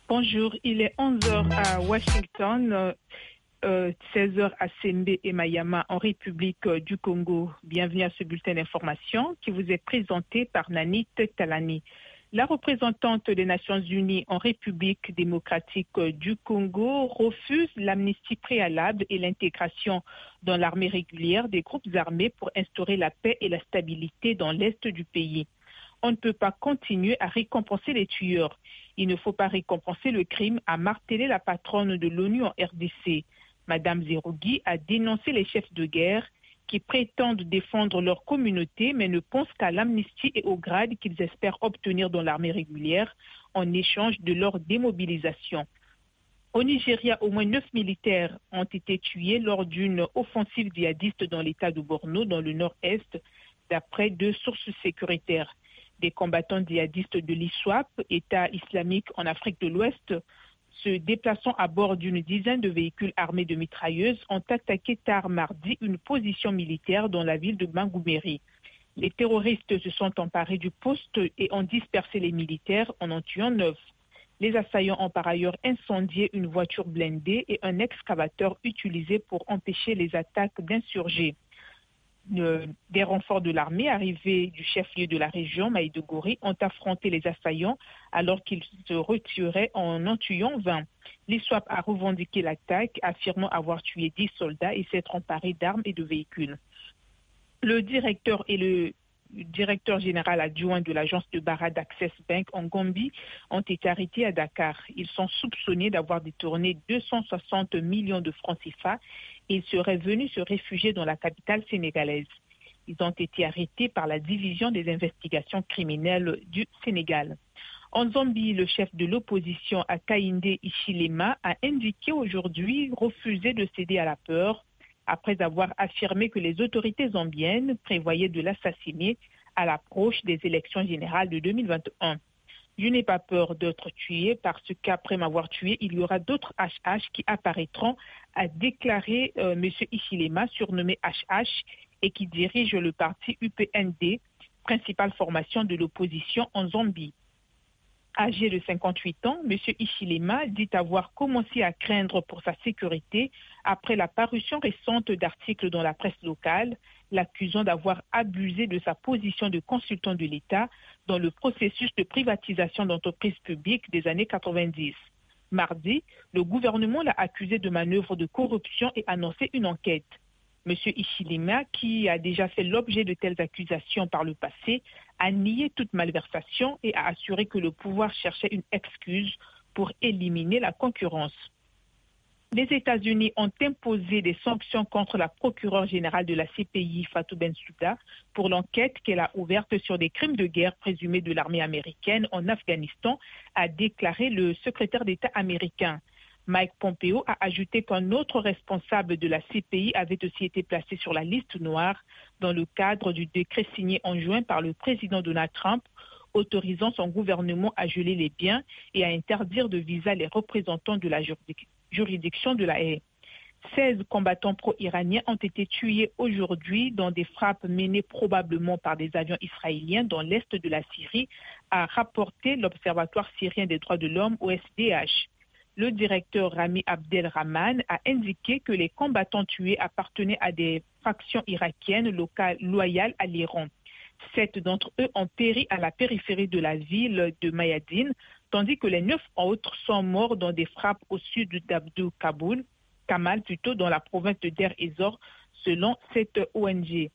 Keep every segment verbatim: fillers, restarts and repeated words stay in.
Bonjour, il est onze heures à Washington, euh, seize heures à Sembe et Mayama en République du Congo. Bienvenue à ce bulletin d'information qui vous est présenté par Nanit Talani. La représentante des Nations Unies en République démocratique du Congo refuse l'amnistie préalable et l'intégration dans l'armée régulière des groupes armés pour instaurer la paix et la stabilité dans l'est du pays. On ne peut pas continuer à récompenser les tueurs. Il ne faut pas récompenser le crime, a martelé la patronne de l'ONU en R D C. Madame Zerougui a dénoncé les chefs de guerre qui prétendent défendre leur communauté mais ne pensent qu'à l'amnistie et au grade qu'ils espèrent obtenir dans l'armée régulière en échange de leur démobilisation. Au Nigeria, au moins neuf militaires ont été tués lors d'une offensive djihadiste dans l'état de Borno, dans le nord-est, d'après deux sources sécuritaires. Des combattants djihadistes de l'I S W A P, État islamique en Afrique de l'Ouest, se déplaçant à bord d'une dizaine de véhicules armés de mitrailleuses, ont attaqué tard mardi une position militaire dans la ville de Bangoumeri. Les terroristes se sont emparés du poste et ont dispersé les militaires en en tuant neuf. Les assaillants ont par ailleurs incendié une voiture blindée et un excavateur utilisé pour empêcher les attaques d'insurgés. Des renforts de l'armée arrivés du chef-lieu de la région, Maïdougouri, ont affronté les assaillants alors qu'ils se retiraient en en tuant vingt. L'I S W A P a revendiqué l'attaque, affirmant avoir tué dix soldats et s'être emparé d'armes et de véhicules. Le directeur et le directeur général adjoint de l'agence de Barad Access Bank en Gambie ont été arrêtés à Dakar. Ils sont soupçonnés d'avoir détourné deux cent soixante millions de francs C F A et ils seraient venus se réfugier dans la capitale sénégalaise. Ils ont été arrêtés par la division des investigations criminelles du Sénégal. En Zambie, le chef de l'opposition Hakainde Hichilema a indiqué aujourd'hui refuser de céder à la peur après avoir affirmé que les autorités zambiennes prévoyaient de l'assassiner à l'approche des élections générales de deux mille vingt et un. Je n'ai pas peur d'être tué parce qu'après m'avoir tué, il y aura d'autres H H qui apparaîtront, a déclaré euh, M. Hichilema, surnommé H H, et qui dirige le parti U P N D, principale formation de l'opposition en Zambie. Âgé de cinquante-huit ans, M. Hichilema dit avoir commencé à craindre pour sa sécurité après la parution récente d'articles dans la presse locale, l'accusant d'avoir abusé de sa position de consultant de l'État dans le processus de privatisation d'entreprises publiques des années quatre-vingt-dix. Mardi, le gouvernement l'a accusé de manœuvres de corruption et annoncé une enquête. M. Hichilema, qui a déjà fait l'objet de telles accusations par le passé, a nié toute malversation et a assuré que le pouvoir cherchait une excuse pour éliminer la concurrence. Les États-Unis ont imposé des sanctions contre la procureure générale de la C P I, Fatou Bensouda, pour l'enquête qu'elle a ouverte sur des crimes de guerre présumés de l'armée américaine en Afghanistan, a déclaré le secrétaire d'État américain. Mike Pompeo a ajouté qu'un autre responsable de la C P I avait aussi été placé sur la liste noire dans le cadre du décret signé en juin par le président Donald Trump, autorisant son gouvernement à geler les biens et à interdire de visa les représentants de la juridiction de la Haye. seize combattants pro-iraniens ont été tués aujourd'hui dans des frappes menées probablement par des avions israéliens dans l'est de la Syrie, a rapporté l'Observatoire syrien des droits de l'homme O S D H. Le directeur Rami Abdelrahman a indiqué que les combattants tués appartenaient à des factions irakiennes locales loyales à l'Iran. Sept d'entre eux ont péri à la périphérie de la ville de Mayadine, tandis que les neuf autres sont morts dans des frappes au sud d'Abdou Kaboul, Kamal plutôt dans la province de Der Ezor, selon cette O N G.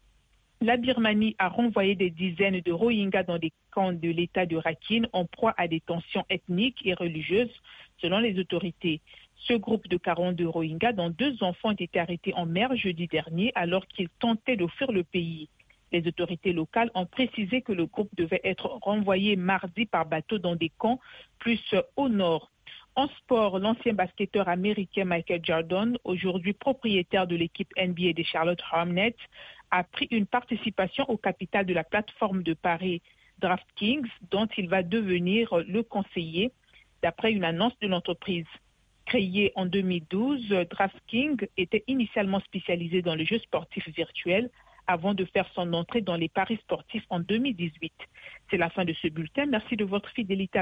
La Birmanie a renvoyé des dizaines de Rohingyas dans des camps de l'État de Rakhine en proie à des tensions ethniques et religieuses, selon les autorités. Ce groupe de quarante-deux Rohingyas, dont deux enfants, ont été arrêtés en mer jeudi dernier alors qu'ils tentaient de fuir le pays. Les autorités locales ont précisé que le groupe devait être renvoyé mardi par bateau dans des camps plus au nord. En sport, l'ancien basketteur américain Michael Jordan, aujourd'hui propriétaire de l'équipe N B A des Charlotte Hornets, a pris une participation au capital de la plateforme de paris DraftKings, dont il va devenir le conseiller, d'après une annonce de l'entreprise. Créé en deux mille douze, DraftKings était initialement spécialisé dans le jeu sportif virtuel avant de faire son entrée dans les paris sportifs en deux mille dix-huit. C'est la fin de ce bulletin. Merci de votre fidélité.